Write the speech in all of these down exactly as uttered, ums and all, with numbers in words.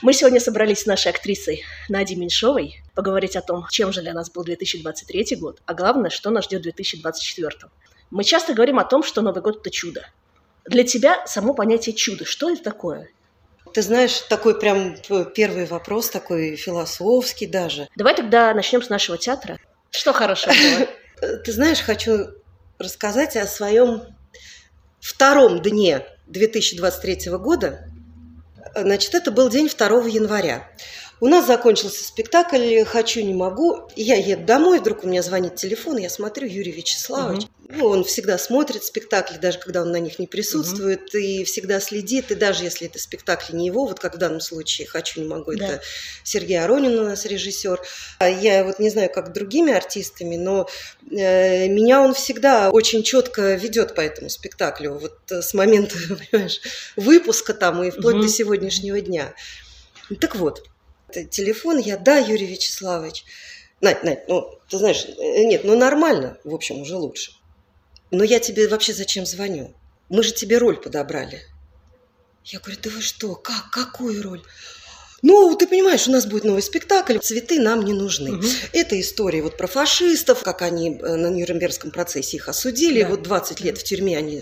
Мы сегодня собрались с нашей актрисой Надей Меньшовой поговорить о том, чем же для нас был две тысячи двадцать третий год, а главное, что нас ждет в две тысячи двадцать четвёртом. Мы часто говорим о том, что Новый год – это чудо. Для тебя само понятие чудо, что это такое? Ты знаешь, такой прям первый вопрос, такой философский даже. Давай тогда начнем с нашего театра. Что хорошего было? Ты знаешь, хочу рассказать о своем втором дне две тысячи двадцать третьего года. Значит, это был день второго января. У нас закончился спектакль «Хочу, не могу». И я еду домой, вдруг у меня звонит телефон, я смотрю, Юрий Вячеславович. Угу. Ну, он всегда смотрит спектакли, даже когда он на них не присутствует, угу. и всегда следит. И даже если это спектакль не его, вот как в данном случае «Хочу, не могу», да. Это Сергей Аронин у нас режиссер. Я вот не знаю, как другими артистами, но э, меня он всегда очень четко ведет по этому спектаклю. Вот с момента, понимаешь, выпуска там и вплоть угу. до сегодняшнего дня. Так вот. Телефон, я, да, Юрий Вячеславович. Надь, Надь, ну, ты знаешь, нет, ну нормально, в общем, уже лучше. Но я тебе вообще зачем звоню? Мы же тебе роль подобрали. Я говорю, да вы что, как, какую роль? Ну, ты понимаешь, у нас будет новый спектакль, цветы нам не нужны. Угу. Это история вот про фашистов, как они на Нюрнбергском процессе их осудили. Да. Вот двадцать лет в тюрьме они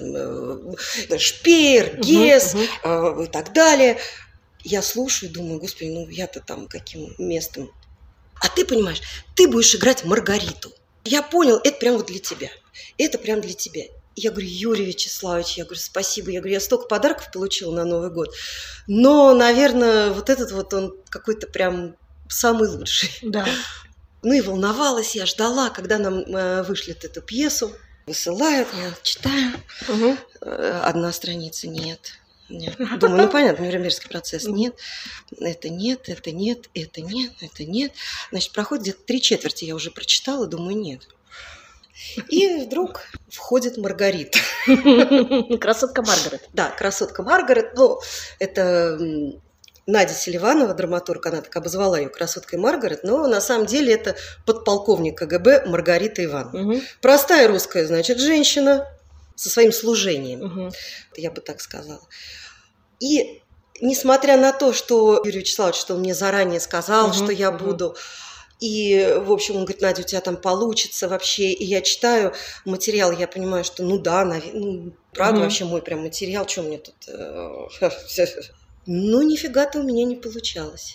Шпеер, Гесс угу, угу. и так далее. Я слушаю и думаю, господи, ну я-то там каким местом. А ты понимаешь, ты будешь играть Маргариту. Я понял, это прям вот для тебя. Это прям для тебя. Я говорю, Юрий Вячеславович, я говорю, спасибо. Я говорю, я столько подарков получила на Новый год. Но, наверное, вот этот вот он какой-то прям самый лучший. Да. Ну и волновалась, я ждала, когда нам э, вышлют эту пьесу. Высылают, я читаю. Угу. Одна страница нет. Нет. Думаю, ну понятно, Нюрнбергский процесс. Нет, это нет, это нет, это нет, это нет. Значит, проходит где-то три четверти, я уже прочитала, думаю, нет. И вдруг входит Маргарита. Красотка Маргарет. Да, красотка Маргарет. Ну, это Надя Селиванова, драматург, она так обозвала ее красоткой Маргарет, но на самом деле это подполковник КГБ Маргарита Ивановна. Угу. Простая русская, значит, женщина со своим служением, угу. я бы так сказала. И несмотря на то, что Юрий Вячеславович, что он мне заранее сказал, угу, что я угу. буду, и, в общем, он говорит, Надя, у тебя там получится вообще, и я читаю материал, я понимаю, что, ну да, ну, правда, угу. вообще мой прям материал, что мне тут... Ну, нифига-то у меня не получалось.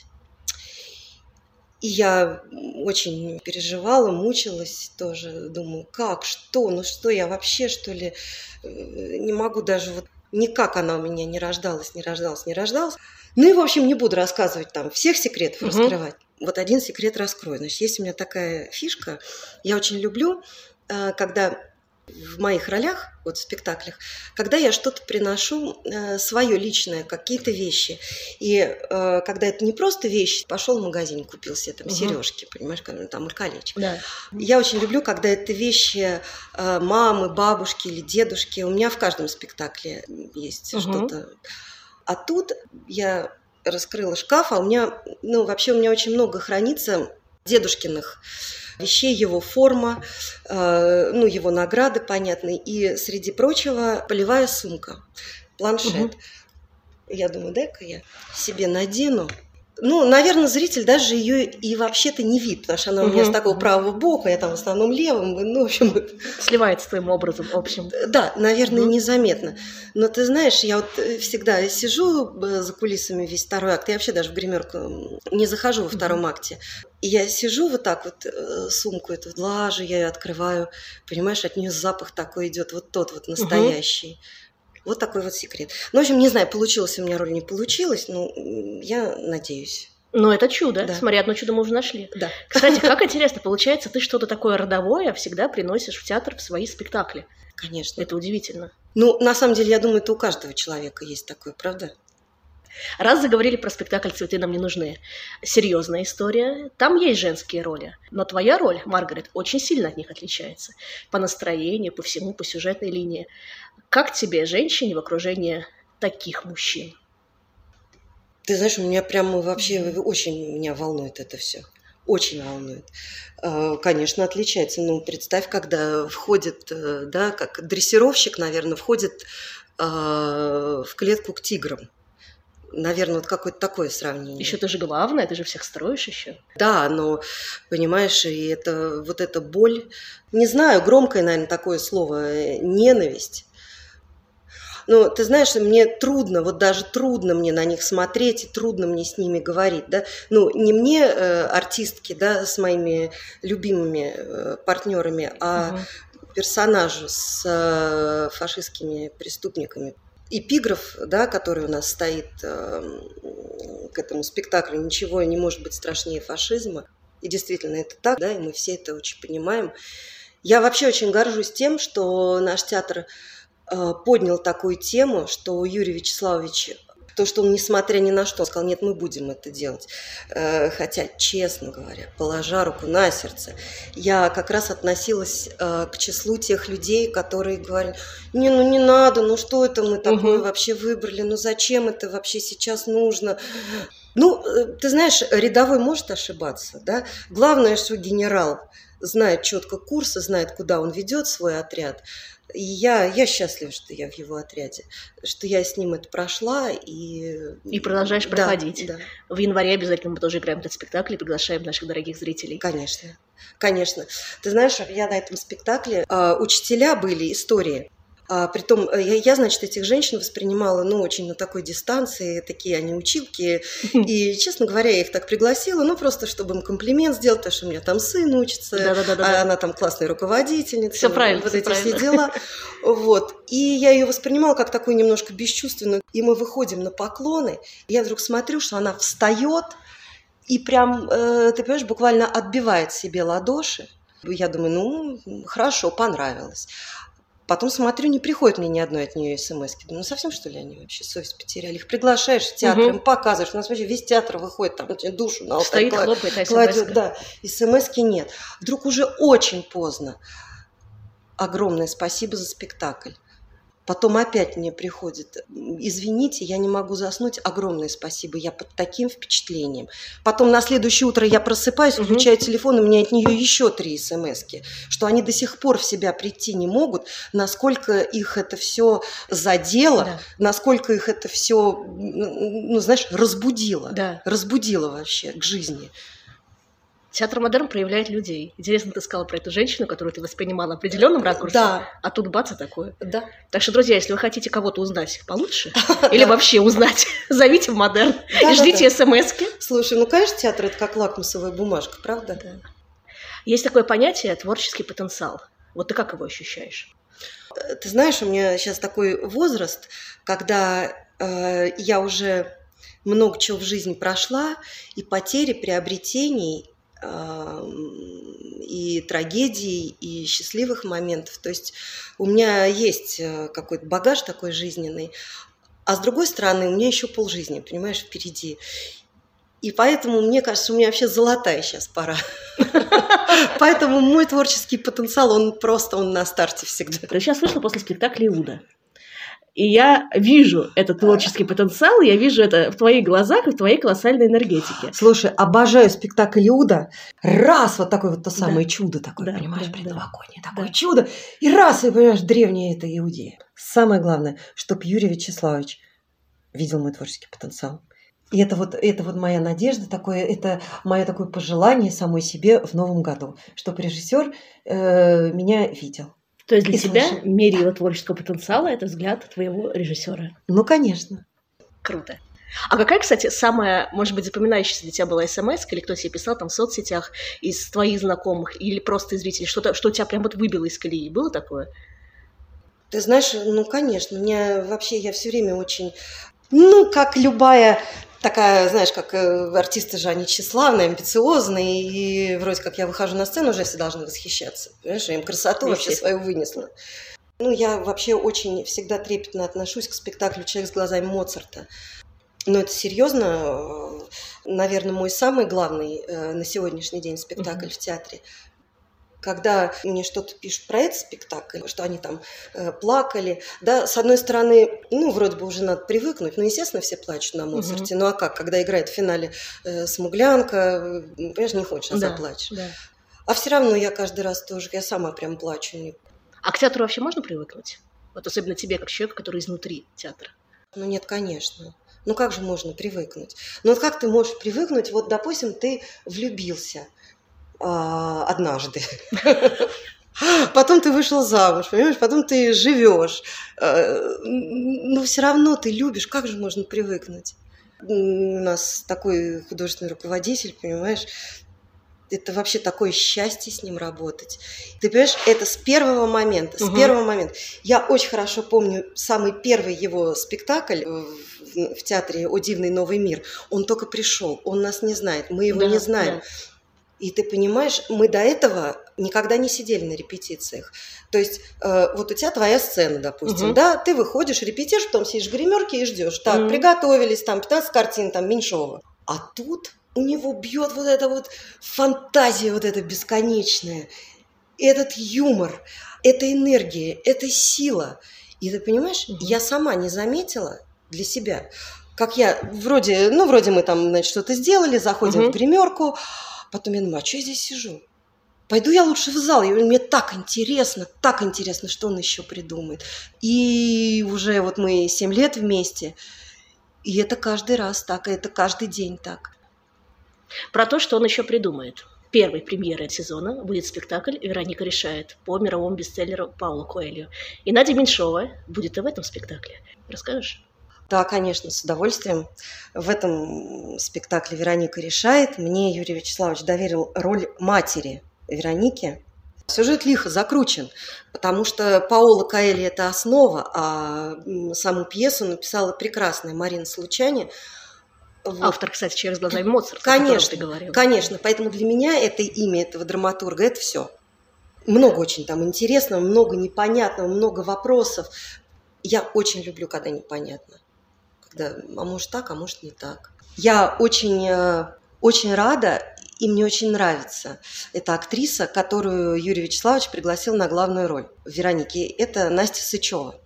И я очень переживала, мучилась тоже, думаю, как, что, ну что, я вообще, что ли, не могу даже вот... Никак она у меня не рождалась, не рождалась, не рождалась. Ну и, в общем, не буду рассказывать там всех секретов, угу. раскрывать. Вот один секрет раскрою. Значит, есть у меня такая фишка. Я очень люблю, когда в моих ролях, вот в спектаклях, когда я что-то приношу свое личное, какие-то вещи. И когда это не просто вещи, пошел в магазин, купил себе там угу. сережки, понимаешь, там колечко. Да. Я очень люблю, когда это вещи мамы, бабушки или дедушки. У меня в каждом спектакле есть угу. что-то. А тут я раскрыла шкаф, а у меня, ну, вообще у меня очень много хранится дедушкиных вещей, его форма, э, ну, его награды, понятно, и, среди прочего, полевая сумка, планшет. Угу. Я думаю, дай-ка я себе надену. Ну, наверное, зритель даже ее и вообще-то не видит, потому что она угу. у меня с такого правого бока, я там в основном левым, ну, в общем... Сливается твоим образом общим. Да, наверное, угу. незаметно. Но ты знаешь, я вот всегда сижу за кулисами весь второй акт, я вообще даже в гримерку не захожу во втором угу. акте. И я сижу вот так вот, сумку эту глажу, я ее открываю, понимаешь, от нее запах такой идет, вот тот вот настоящий. Угу. Вот такой вот секрет. Ну, в общем, не знаю, получилась у меня роль, не получилась, но я надеюсь. Но это чудо. Да. Смотри, одно чудо мы уже нашли. Да. Кстати, как интересно, получается, ты что-то такое родовое всегда приносишь в театр в свои спектакли. Конечно. Это удивительно. Ну, на самом деле, я думаю, это у каждого человека есть такое, правда? Раз заговорили про спектакль «Цветы нам не нужны». Серьезная история. Там есть женские роли. Но твоя роль, Маргарет, очень сильно от них отличается. По настроению, по всему, по сюжетной линии. Как тебе, женщине, в окружении таких мужчин? Ты знаешь, у меня прямо вообще очень меня волнует это все. Очень волнует. Конечно, отличается. Ну, представь, когда входит, да, как дрессировщик, наверное, входит в клетку к тиграм. наверное, вот какое-то такое сравнение. Еще ты же главное, ты же всех строишь еще. Да, но, понимаешь, и это, вот эта боль, не знаю, громкое, наверное, такое слово, ненависть. Но ты знаешь, мне трудно, вот даже трудно мне на них смотреть, и трудно мне с ними говорить, да. Ну, не мне, э, артистки, да, с моими любимыми э, партнерами, а угу. персонажу с э, фашистскими преступниками. Эпиграф, да, который у нас стоит э, к этому спектаклю, ничего не может быть страшнее фашизма. И действительно это так, да, и мы все это очень понимаем. Я вообще очень горжусь тем, что наш театр поднял такую тему, что Юрий Вячеславович, то, что он, несмотря ни на что, сказал, нет, мы будем это делать. Хотя, честно говоря, положа руку на сердце, я как раз относилась к числу тех людей, которые говорят, не, ну не надо, ну что это мы такое угу. вообще выбрали, ну зачем это вообще сейчас нужно? Ну, ты знаешь, рядовой может ошибаться, да? Главное, что генерал знает четко курсы, знает, куда он ведет свой отряд. И я, я счастлива, что я в его отряде, что я с ним это прошла. И, и продолжаешь да, проходить. Да. В январе обязательно мы тоже играем этот спектакль и приглашаем наших дорогих зрителей. Конечно, конечно. Ты знаешь, я на этом спектакле, э, учителя были, истории. А, притом, я, я, значит, этих женщин воспринимала, ну, очень на такой дистанции, такие они училки, и, честно говоря, я их так пригласила, ну, просто чтобы им комплимент сделать, потому что у меня там сын учится, а она там классная руководительница. Все правильно, вот все эти правильно. все дела. Вот. И я ее воспринимала как такую немножко бесчувственную, и мы выходим на поклоны, и я вдруг смотрю, что она встает и прям, э, ты понимаешь, буквально отбивает себе ладоши. Я думаю, ну, хорошо, понравилось. Потом смотрю, не приходит мне ни одной от нее смс-ки. Думаю, ну совсем что ли они вообще совесть потеряли? Их приглашаешь в театр, угу. им показываешь. У нас вообще весь театр выходит, там душу на алтарь кладет, кладет. Да, смс-ки нет. Вдруг уже очень поздно. Огромное спасибо за спектакль. Потом опять мне приходит, извините, я не могу заснуть, огромное спасибо, я под таким впечатлением. Потом на следующее утро я просыпаюсь, угу. включаю телефон, у меня от нее еще три смски, что они до сих пор в себя прийти не могут, насколько их это все задело, да. насколько их это все, ну, знаешь, разбудило, да. разбудило вообще к жизни. Театр модерн проявляет людей. Интересно, ты сказала про эту женщину, которую ты воспринимала в определенном ракурсе, да. а тут бац и такое. Да. Так что, друзья, если вы хотите кого-то узнать получше или вообще узнать, зовите в модерн и ждите смс-ки. Слушай, ну, конечно, театр – это как лакмусовая бумажка, правда? Да. Есть такое понятие творческий потенциал. Вот ты как его ощущаешь? Ты знаешь, у меня сейчас такой возраст, когда э, я уже много чего в жизни прошла, и потери, приобретений – и трагедий, и счастливых моментов. То есть у меня есть какой-то багаж такой жизненный, а с другой стороны, у меня еще полжизни, понимаешь, впереди. И поэтому, мне кажется, у меня вообще золотая сейчас пора. Поэтому мой творческий потенциал, он просто, он на старте всегда. Ты сейчас вышла после спектакля «Иуда». И я вижу этот творческий потенциал, я вижу это в твоих глазах и в твоей колоссальной энергетике. Слушай, обожаю спектакль «Иуда». Раз, вот такое вот то самое да. чудо такое, да, понимаешь, да, предновогоднее да. такое да. чудо. И раз, и понимаешь, древняя это Иудея. Самое главное, чтобы Юрий Вячеславович видел мой творческий потенциал. И это вот, это вот моя надежда, такое, это мое такое пожелание самой себе в новом году, чтобы режиссер э, меня видел. То есть для и тебя слышал. мерило творческого потенциала – это взгляд твоего режиссера? Ну, конечно. Круто. А какая, кстати, самая, может быть, запоминающаяся для тебя была смс, или кто тебе писал там в соцсетях из твоих знакомых, или просто из зрителей, что-то, что тебя прям вот выбило из колеи? Было такое? Ты знаешь, ну, конечно. Меня вообще, я все время очень, ну, как любая... Такая, знаешь, как артисты же, они тщеславные, амбициозные, и вроде как я выхожу на сцену, уже все должны восхищаться. Понимаешь, я им красоту вообще свою вынесла. Ну, я вообще очень всегда трепетно отношусь к спектаклю «Человек с глазами Моцарта». Но это серьезно, наверное, мой самый главный на сегодняшний день спектакль mm-hmm. в театре. Когда мне что-то пишут про этот спектакль, что они там э, плакали, да, с одной стороны, ну, вроде бы уже надо привыкнуть, ну, естественно, все плачут на Моцарте, угу. ну, а как, когда играет в финале э, «Смуглянка», понимаешь, не хочешь, а да, заплачешь. Да. А все равно я каждый раз тоже, я сама прям плачу. А к театру вообще можно привыкнуть? Вот особенно тебе, как человеку, который изнутри театра. Ну, нет, конечно. Ну как же можно привыкнуть? Ну вот как ты можешь привыкнуть, вот, допустим, ты влюбился а, однажды, потом ты вышел замуж, понимаешь, потом ты живешь, но все равно ты любишь, как же можно привыкнуть? У нас такой художественный руководитель, понимаешь, это вообще такое счастье с ним работать. Ты понимаешь, это с первого момента, с угу. первого момента. Я очень хорошо помню самый первый его спектакль в, в театре «О дивный новый мир». Он только пришел, он нас не знает, мы его да, не знаем. Да. И ты понимаешь, мы до этого никогда не сидели на репетициях. То есть э, вот у тебя твоя сцена, допустим, угу. да, ты выходишь, репетируешь, потом сидишь в гримерке и ждешь. Так, угу. приготовились, там пятнадцать картин, там Меньшова. А тут у него бьет вот эта вот фантазия, вот эта бесконечная, этот юмор, эта энергия, эта сила. И ты понимаешь, угу. я сама не заметила для себя, как я вроде, ну вроде мы там, значит, что-то сделали, заходим угу. в гримерку, потом я думаю, а что я здесь сижу? Пойду я лучше в зал, и мне так интересно, так интересно, что он еще придумает. И уже вот мы семь лет вместе, и это каждый раз так, и это каждый день так. Про то, что он еще придумает. Первой премьерой сезона будет спектакль «Вероника решает» по мировому бестселлеру Пауло Коэльо. И Надя Меньшова будет и в этом спектакле. Расскажешь? Да, конечно, с удовольствием. В этом спектакле «Вероника решает» мне Юрий Вячеславович доверил роль матери Вероники. Сюжет лихо закручен, потому что Паоло Коэльо – это основа, а саму пьесу написала прекрасная Марина Случани. Вот. Автор, кстати, «Человек с глазами Моцарта», конечно, ты говорила. Конечно, поэтому для меня это имя этого драматурга – это все. Много очень там интересного, много непонятного, много вопросов. Я очень люблю, когда непонятно. Когда, а может так, а может не так. Я очень, очень рада, и мне очень нравится эта актриса, которую Юрий Вячеславович пригласил на главную роль в «Веронике». Это Настя Сычева.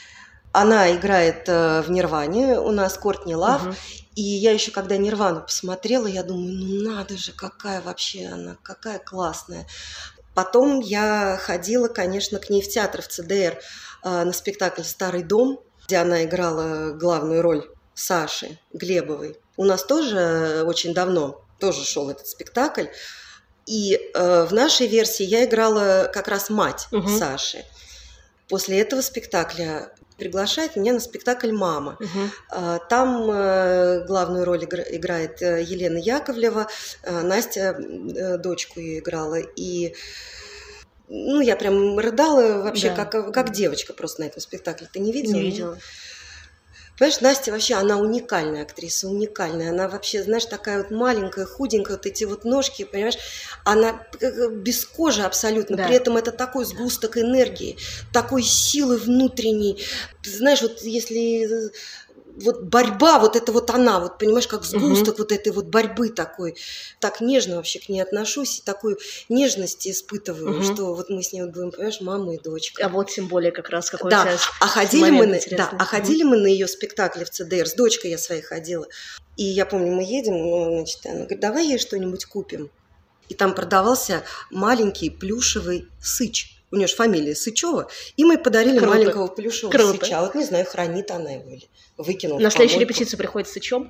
Она играет в «Нирване», у нас Кортни Лав. Угу. И я еще, когда «Нирвану» посмотрела, я думаю, ну надо же, какая вообще она, какая классная. Потом я ходила, конечно, к ней в театр, в ЦДР, на спектакль «Старый дом», где она играла главную роль Саши Глебовой. У нас тоже очень давно тоже шел этот спектакль. И э, в нашей версии я играла как раз мать угу. Саши. После этого спектакля приглашает меня на спектакль «Мама». Угу. Там э, главную роль играет Елена Яковлева. Настя э, дочку ее играла. И ну, я прям рыдала вообще, да. как, как девочка просто на этом спектакле. Ты не видела? Не видела. Понимаешь, Настя вообще, она уникальная актриса, уникальная. Она вообще, знаешь, такая вот маленькая, худенькая, вот эти вот ножки, понимаешь, она без кожи абсолютно. Да. При этом это такой сгусток энергии, такой силы внутренней. Ты знаешь, вот если... Вот борьба, вот это вот она, вот понимаешь, как сгусток угу. вот этой вот борьбы такой. Так нежно вообще к ней отношусь, и такую нежность испытываю, угу. что вот мы с ней вот будем, понимаешь, мама и дочка. А вот тем более как раз какой да. у тебя а ходили мы на, да, а ходили угу. мы на ее спектакли в ЦДР, с дочкой я своей ходила. И я помню, мы едем, ну, значит, она говорит, давай ей что-нибудь купим. И там продавался маленький плюшевый сыч. У нее же фамилия Сычева. И мы подарили Круто. маленького плюшевого Круто. сыча. Вот не знаю, хранит она его или выкинула. На следующую репетицию приходит с сычом.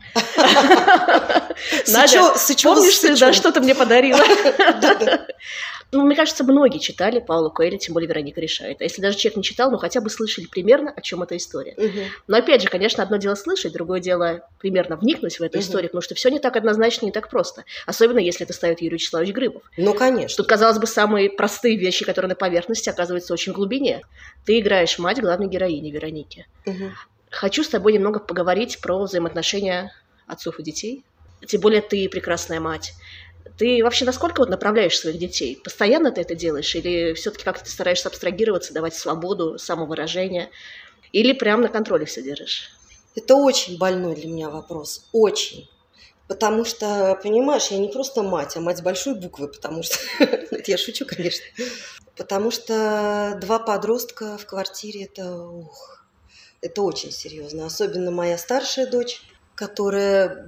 Надя, помнишь, ты да, что-то мне подарила? Ну, мне кажется, многие читали Пауло Коэльо, тем более «Вероника решает». А если даже человек не читал, ну хотя бы слышали примерно, о чем эта история. Угу. Но опять же, конечно, одно дело слышать, другое дело примерно вникнуть в эту угу. историю, потому что все не так однозначно, не так просто. Особенно, если это ставит Юрий Вячеславович Грыбов. Ну, конечно. Тут, казалось бы, самые простые вещи, которые на поверхности, оказываются очень в глубине. Ты играешь мать главной героини Вероники. Угу. Хочу с тобой немного поговорить про взаимоотношения отцов и детей. Тем более ты прекрасная мать. Ты вообще насколько вот направляешь своих детей? Постоянно ты это делаешь? Или все-таки как-то ты стараешься абстрагироваться, давать свободу, самовыражение? Или прям на контроле все держишь? Это очень больной для меня вопрос. Очень. Потому что, понимаешь, я не просто мать, а мать с большой буквы, потому что... Я шучу, конечно. Потому что два подростка в квартире – это... Ух, это очень серьезно. Особенно моя старшая дочь, которая...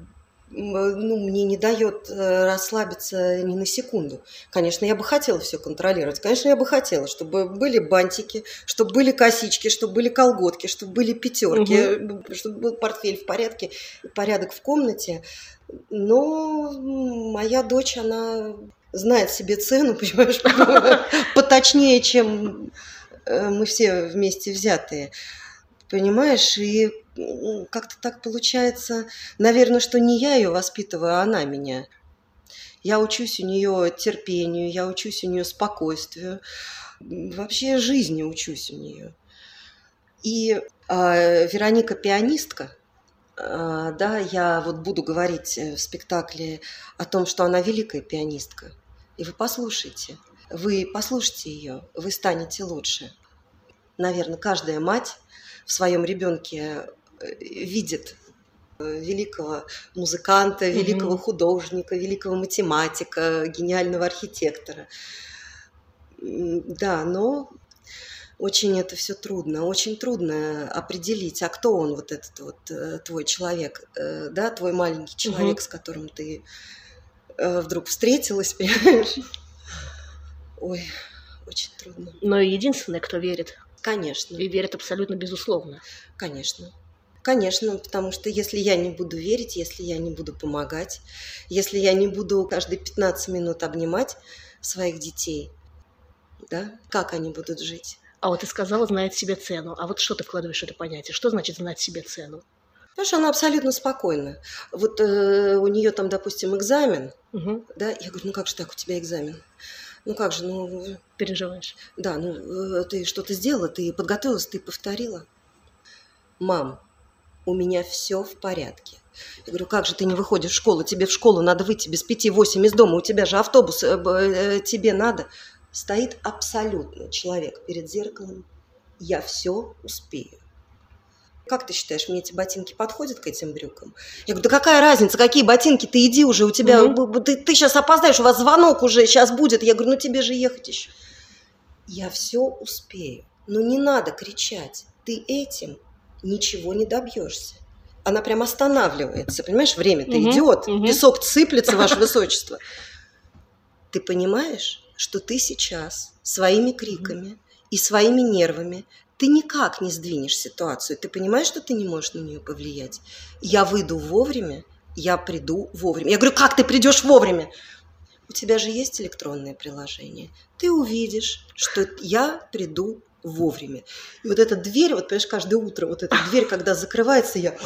ну, мне не дает расслабиться ни на секунду. Конечно, я бы хотела все контролировать. Конечно, я бы хотела, чтобы были бантики, чтобы были косички, чтобы были колготки, чтобы были пятерки, угу. чтобы был портфель в порядке, порядок в комнате. Но моя дочь, она знает себе цену, понимаешь, поточнее, чем мы все вместе взятые. Понимаешь, и как-то так получается, наверное, что не я ее воспитываю, а она меня. Я учусь у нее терпению, я учусь у нее спокойствию, вообще жизни учусь у нее. И э, Вероника пианистка, э, да, я вот буду говорить в спектакле о том, что она великая пианистка. И вы послушайте, вы послушайте ее, вы станете лучше. Наверное, каждая мать в своем ребенке видит великого музыканта, великого mm-hmm. художника, великого математика, гениального архитектора. Да, но очень это все трудно, очень трудно определить, а кто он, вот этот вот твой человек, да, твой маленький человек, mm-hmm. с которым ты вдруг встретилась, понимаешь? Ой, очень трудно. Но единственное, кто верит. Конечно. И верит абсолютно безусловно. Конечно. Конечно, потому что если я не буду верить, если я не буду помогать, если я не буду каждые пятнадцать минут обнимать своих детей, да, как они будут жить? А вот ты сказала, знает себе цену. А вот что ты вкладываешь в это понятие? Что значит знать себе цену? Потому что она абсолютно спокойна. Вот э, у нее там, допустим, экзамен, угу. да, я говорю, ну как же так, у тебя экзамен? Ну как же, ну... Переживаешь. Да, ну ты что-то сделала, ты подготовилась, ты повторила. Мам, у меня все в порядке. Я говорю, как же ты не выходишь в школу? Тебе в школу надо выйти без пяти восемь из дома, у тебя же автобус, тебе надо. Стоит абсолютно человек перед зеркалом. Я все успею. Как ты считаешь, мне эти ботинки подходят к этим брюкам? Я говорю, да какая разница, какие ботинки, ты иди уже, у тебя, mm-hmm. ты, ты сейчас опоздаешь, у вас звонок уже сейчас будет. Я говорю, ну тебе же ехать еще. Я все успею, но не надо кричать, ты этим ничего не добьешься. Она прям останавливается, понимаешь, время-то mm-hmm. идет, mm-hmm. песок сыплется, ваше высочество. Ты понимаешь, что ты сейчас своими криками mm-hmm. и своими нервами ты никак не сдвинешь ситуацию. Ты понимаешь, что ты не можешь на нее повлиять? Я выйду вовремя, я приду вовремя. Я говорю, как ты придешь вовремя? У тебя же есть электронное приложение. Ты увидишь, что я приду вовремя. И вот эта дверь, вот понимаешь, каждое утро, вот эта дверь, когда закрывается, я...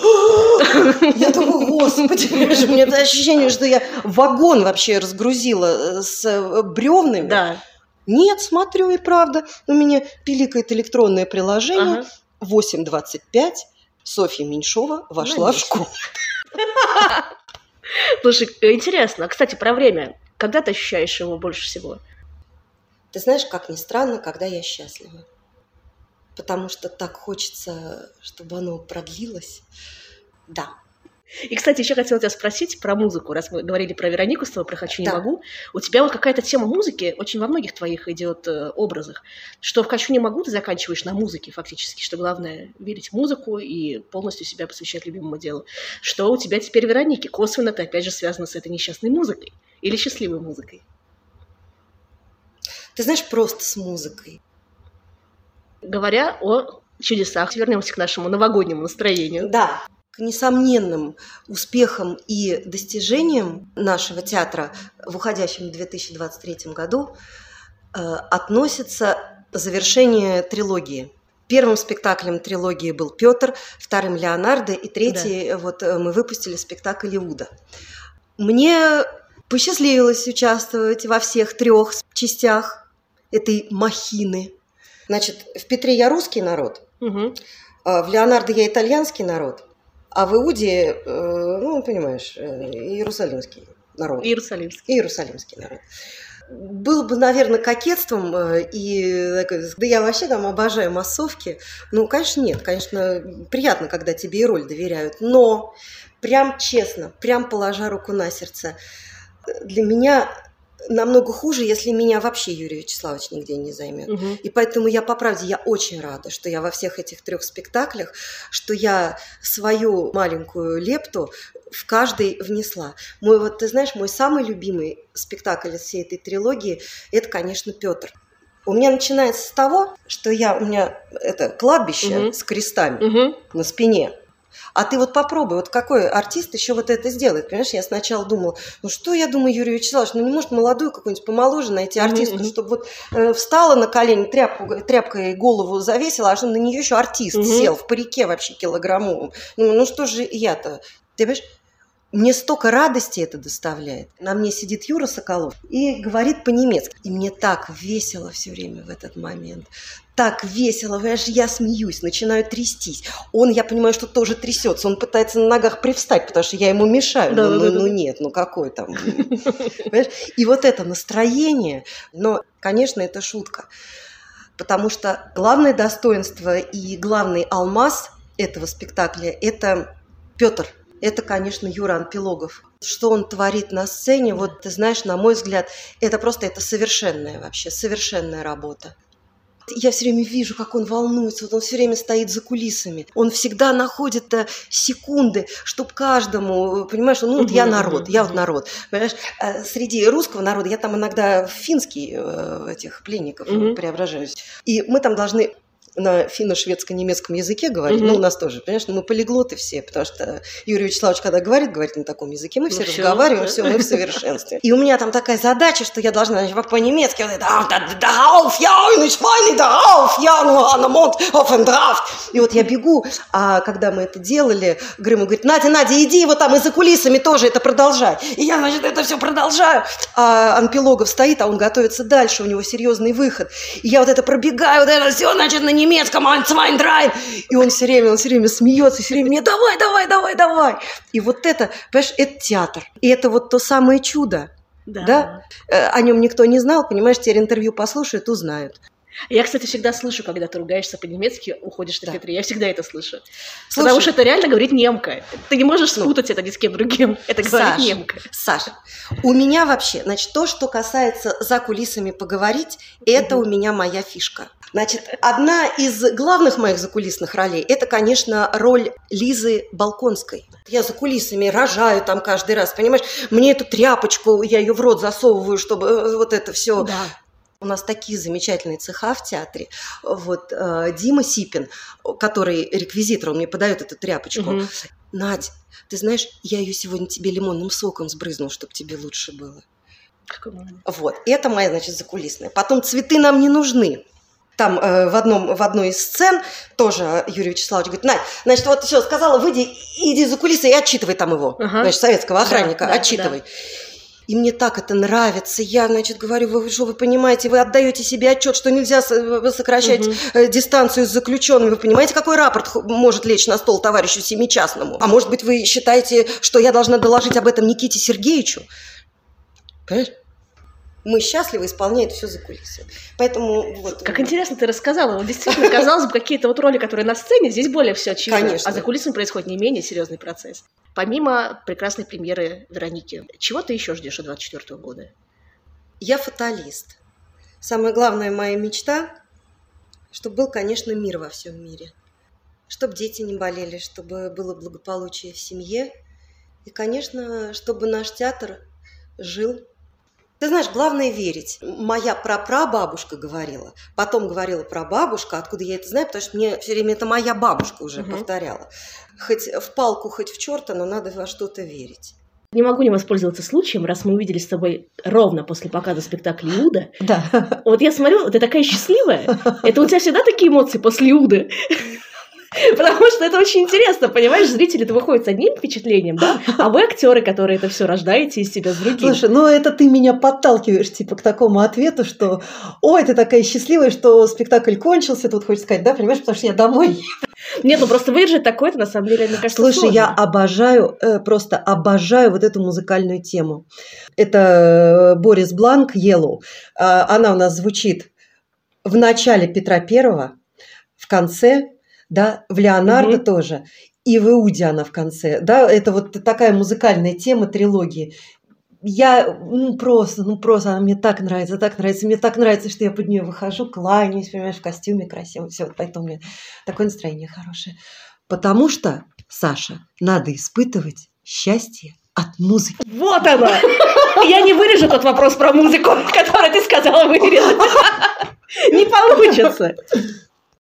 Я думаю, господи, у меня это ощущение, что я вагон вообще разгрузила с бревнами. Да. Нет, смотрю, и правда, у меня пиликает электронное приложение. Ага. восемь двадцать пять, Софья Меньшова вошла Надеюсь. в школу. Слушай, интересно. Кстати, про время. Когда ты ощущаешь его больше всего? Ты знаешь, как ни странно, когда я счастлива. Потому что так хочется, чтобы оно продлилось. Да. И, кстати, еще хотела тебя спросить про музыку, раз мы говорили про Веронику с тобой, про «Хочу, не да. могу». У тебя вот какая-то тема музыки очень во многих твоих идет э, образах, что в «Хочу, не могу» ты заканчиваешь на музыке фактически, что главное верить в музыку и полностью себя посвящать любимому делу. Что у тебя теперь в Веронике? Косвенно ты опять же связана с этой несчастной музыкой или счастливой музыкой? Ты знаешь, просто с музыкой. Говоря о чудесах, вернемся к нашему новогоднему настроению. Да. К несомненным успехам и достижениям нашего театра в уходящем две тысячи двадцать третьем году э, относится завершение трилогии. Первым спектаклем трилогии был Петр, вторым Леонардо, и третий да. вот мы выпустили спектакль Иуда. Мне посчастливилось участвовать во всех трех частях этой махины. Значит, в Петре я русский народ, угу. в Леонардо я итальянский народ, а в Иуде, ну, понимаешь, иерусалимский народ. Иерусалимский. Иерусалимский народ. Было бы, наверное, кокетством, и да я вообще там обожаю массовки. Ну, конечно, нет. Конечно, приятно, когда тебе и роль доверяют. Но прям честно, прям положа руку на сердце, для меня намного хуже, если меня вообще Юрий Вячеславович нигде не займет. Угу. И поэтому я, по правде, я очень рада, что я во всех этих трех спектаклях, что я свою маленькую лепту в каждый внесла. Мой, вот ты знаешь, мой самый любимый спектакль из всей этой трилогии – это, конечно, Петр. У меня начинается с того, что я, у меня это кладбище угу. с крестами угу. на спине. А ты вот попробуй, вот какой артист еще вот это сделает? Понимаешь, я сначала думала, ну что я думаю, Юрий Вячеславович, ну не может молодую какую-нибудь помоложе найти артистку, mm-hmm. чтобы вот э, встала на колени, тряпку, тряпкой голову завесила, а что на нее еще артист mm-hmm. сел в парике вообще килограммовом. Ну, ну что же я-то? Ты понимаешь? Мне столько радости это доставляет. На мне сидит Юра Соколов и говорит по-немецки. И мне так весело все время в этот момент. Так весело, понимаешь, я смеюсь, начинаю трястись. Он, я понимаю, что тоже трясется. Он пытается на ногах привстать, потому что я ему мешаю. Да, ну, да, ну, да. ну нет, ну какой там. И вот это настроение, но, конечно, это шутка. Потому что главное достоинство и главный алмаз этого спектакля – это Петр. Это, конечно, Юра Анпилогов. Что он творит на сцене, вот ты знаешь, на мой взгляд, это просто это совершенная вообще, совершенная работа. Я все время вижу, как он волнуется, вот он все время стоит за кулисами. Он всегда находит секунды, чтобы каждому, понимаешь, ну вот я народ, я вот народ. Понимаешь, среди русского народа я там иногда в финский этих пленников преображаюсь. И мы там должны на финно-шведско-немецком языке говорить, mm-hmm. ну, у нас тоже, понимаешь, мы полиглоты все, потому что Юрий Вячеславович, когда говорит, говорит на таком языке, мы все ну, разговариваем, все, мы в совершенстве. И у меня там такая задача, что я должна по-немецки, и вот я бегу, а когда мы это делали, Грымов говорит, Надя, Надя, иди вот там и за кулисами тоже это продолжай. И я, значит, это все продолжаю. А Анпилогов стоит, а он готовится дальше, у него серьезный выход. И я вот это пробегаю, вот это все, значит, на немецком, айн-цвайн-драйн. И он все время, он все время смеется, все время мне давай, давай, давай, давай. И вот это, понимаешь, это театр. И это вот то самое чудо. Да. Да? О нем никто не знал, понимаешь, теперь интервью послушают, узнают. Я, кстати, всегда слышу, когда ты ругаешься по-немецки, уходишь на да. Петре, я всегда это слышу. Слушай, потому что это реально говорит немка. Ты не можешь спутать ну, это ни с кем другим. Это говорит Саш, немка. Саша, у меня вообще, значит, то, что касается за кулисами поговорить, это угу. у меня моя фишка. Значит, одна из главных моих закулисных ролей, это, конечно, роль Лизы Балконской. Я за кулисами рожаю там каждый раз, понимаешь? Мне эту тряпочку, я ее в рот засовываю, чтобы вот это все... Да. У нас такие замечательные цеха в театре. Вот э, Дима Сипин, который реквизитор, он мне подает эту тряпочку. Угу. Надь, ты знаешь, я ее сегодня тебе лимонным соком сбрызнул, чтобы тебе лучше было. Какой молодец. Вот, это моя, значит, закулисная. Потом цветы нам не нужны. Там э, в, одном, в одной из сцен тоже Юрий Вячеславович говорит, Надь, значит, вот все, сказала, выйди, иди за кулисы и отчитывай там его. Ага. Значит, советского охранника, да, отчитывай. Да, да. И мне так это нравится. Я, значит, говорю, вы что, вы понимаете, вы отдаете себе отчет, что нельзя сокращать угу. дистанцию с заключенными. Вы понимаете, какой рапорт может лечь на стол товарищу семичастному? А может быть, вы считаете, что я должна доложить об этом Никите Сергеевичу? Понимаешь? Мы счастливы исполняем все за кулисами. Поэтому вот... Как интересно ты рассказала. Вот действительно, казалось бы, какие-то вот роли, которые на сцене, здесь более все очевидно. Конечно. А за кулисами происходит не менее серьезный процесс. Помимо прекрасной премьеры Вероники, чего ты еще ждешь от двадцать четвёртого года? Я фаталист. Самая главная моя мечта, чтобы был, конечно, мир во всем мире. Чтобы дети не болели, чтобы было благополучие в семье. И, конечно, чтобы наш театр жил. Ты знаешь, главное верить. Моя прапрабабушка говорила, потом говорила прабабушка, откуда я это знаю, потому что мне все время это моя бабушка уже угу. повторяла. Хоть в палку, хоть в черта, но надо во что-то верить. Не могу не воспользоваться случаем, раз мы увидели с тобой ровно после показа спектакля «Иуда». Да. Вот я смотрю, ты такая счастливая. Это у тебя всегда такие эмоции после «Иуды»? Потому что это очень интересно, понимаешь, зрители-то выходят с одним впечатлением, да, а вы актеры, которые это все рождаете из себя с другим. Слушай, ну это ты меня подталкиваешь типа к такому ответу, что ой, ты такая счастливая, что спектакль кончился, тут хочешь сказать, да, понимаешь, потому что я домой. Нет, ну просто выдержать такое-то на самом деле, мне кажется, Слушай, сложно. Я обожаю, просто обожаю вот эту музыкальную тему. Это Борис Бланк «Yellow». Она у нас звучит в начале Петра Первого, в конце. Да, в Леонардо угу. тоже, и в Иуде она в конце. Да, это вот такая музыкальная тема трилогии. я, ну, просто, ну, просто она мне так нравится, так нравится, мне так нравится, что я под нее выхожу, кланяюсь, понимаешь, в костюме красиво, все, поэтому у меня такое настроение хорошее. Потому что, Саша, надо испытывать счастье от музыки. Вот она! Я не вырежу тот вопрос про музыку, который ты сказала вырезать. Не получится.